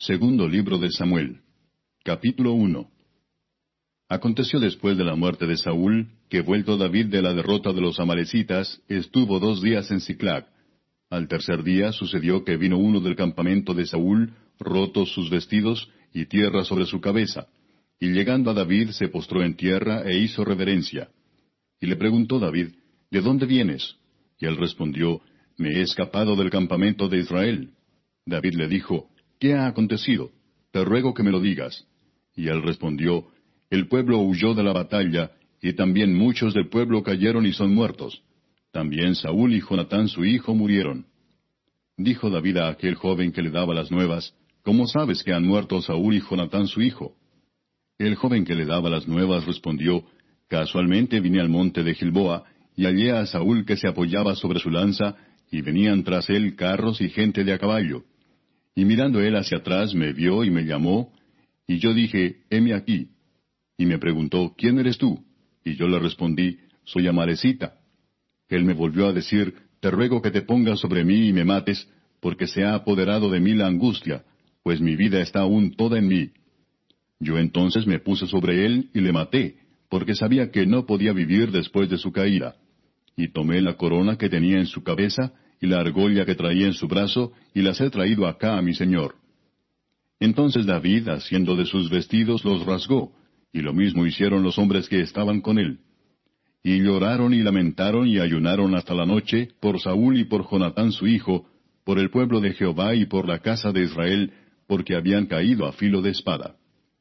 Segundo libro de Samuel. Capítulo 1. Aconteció después de la muerte de Saúl, que vuelto David de la derrota de los amalecitas, estuvo 2 días en Siclag. Al tercer día sucedió que vino uno del campamento de Saúl, rotos sus vestidos, y tierra sobre su cabeza. Y llegando a David se postró en tierra e hizo reverencia. Y le preguntó David, ¿de dónde vienes? Y él respondió, Me he escapado del campamento de Israel. David le dijo, ¿qué ha acontecido? Te ruego que me lo digas. Y él respondió, El pueblo huyó de la batalla, y también muchos del pueblo cayeron y son muertos. También Saúl y Jonatán su hijo murieron. Dijo David a aquel joven que le daba las nuevas, ¿Cómo sabes que han muerto Saúl y Jonatán su hijo? El joven que le daba las nuevas respondió, Casualmente vine al monte de Gilboa, y hallé a Saúl que se apoyaba sobre su lanza, y venían tras él carros y gente de a caballo. Y mirando él hacia atrás me vio y me llamó, y yo dije, heme aquí. Y me preguntó, ¿quién eres tú? Y yo le respondí, soy amalecita. Él me volvió a decir, te ruego que te pongas sobre mí y me mates, porque se ha apoderado de mí la angustia, pues mi vida está aún toda en mí. Yo entonces me puse sobre él y le maté, porque sabía que no podía vivir después de su caída. Y tomé la corona que tenía en su cabeza, y la argolla que traía en su brazo, y las he traído acá a mi señor. Entonces David, haciendo de sus vestidos, los rasgó, y lo mismo hicieron los hombres que estaban con él. Y lloraron y lamentaron y ayunaron hasta la noche, por Saúl y por Jonatán su hijo, por el pueblo de Jehová y por la casa de Israel, porque habían caído a filo de espada.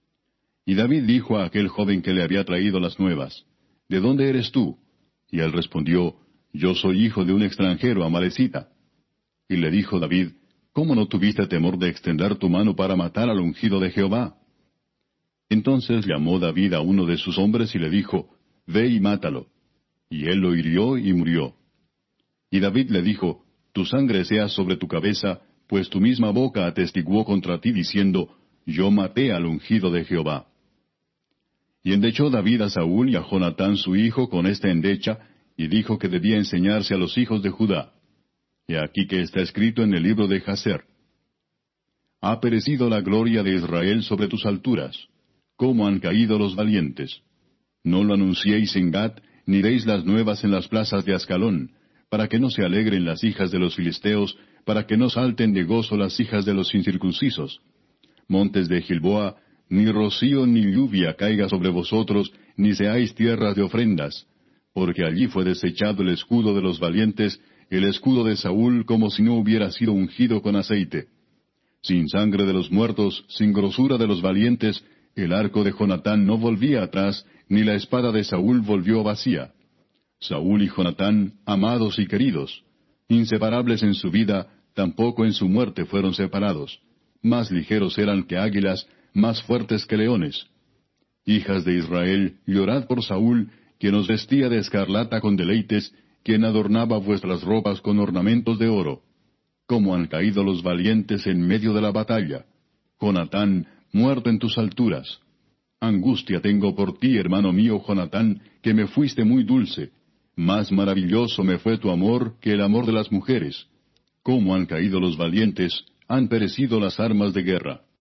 Y David dijo a aquel joven que le había traído las nuevas, ¿de dónde eres tú? Y él respondió, Yo soy hijo de un extranjero amalecita. Y le dijo David, ¿cómo no tuviste temor de extender tu mano para matar al ungido de Jehová? Entonces llamó David a uno de sus hombres y le dijo, Ve y mátalo. Y él lo hirió y murió. Y David le dijo, Tu sangre sea sobre tu cabeza, pues tu misma boca atestiguó contra ti diciendo, Yo maté al ungido de Jehová. Y endechó David a Saúl y a Jonatán su hijo con esta endecha, y dijo que debía enseñarse a los hijos de Judá. Y aquí que está escrito en el libro de Jaser. Ha perecido la gloria de Israel sobre tus alturas. ¿Cómo han caído los valientes? No lo anunciéis en Gat, ni deis las nuevas en las plazas de Ascalón, para que no se alegren las hijas de los filisteos, para que no salten de gozo las hijas de los incircuncisos. Montes de Gilboa, ni rocío ni lluvia caiga sobre vosotros, ni seáis tierras de ofrendas, porque allí fue desechado el escudo de los valientes, el escudo de Saúl, como si no hubiera sido ungido con aceite. Sin sangre de los muertos, sin grosura de los valientes, el arco de Jonatán no volvía atrás, ni la espada de Saúl volvió vacía. Saúl y Jonatán, amados y queridos, inseparables en su vida, tampoco en su muerte fueron separados. Más ligeros eran que águilas, más fuertes que leones. Hijas de Israel, llorad por Saúl, quien os vestía de escarlata con deleites, quien adornaba vuestras ropas con ornamentos de oro. Cómo han caído los valientes en medio de la batalla. Jonatán, muerto en tus alturas. Angustia tengo por ti, hermano mío Jonatán, que me fuiste muy dulce. Más maravilloso me fue tu amor que el amor de las mujeres. Cómo han caído los valientes, han perecido las armas de guerra.